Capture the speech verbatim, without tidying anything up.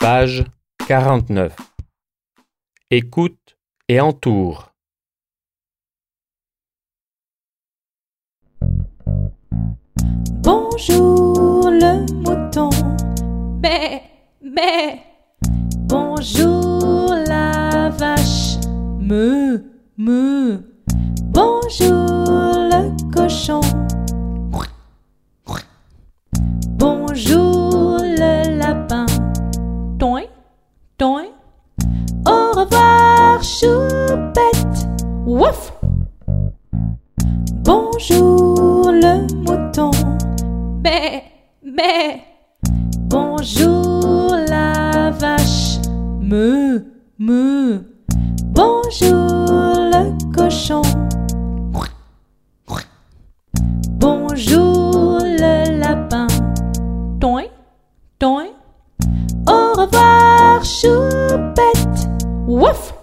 Page quarante-neuf. Écoute et entoure. Bonjour le mouton, bé, bé. Bonjour la vache, meu, meu. Bonjour le cochon, bonjour le lapin, toin, toin. Au revoir choupette, wouf. Bonjour le mouton, bé, bé. Bonjour la vache, meu, meu. Bonjour le cochon, bonjour le lapin, toin, toin. Au revoir choupette, wouf.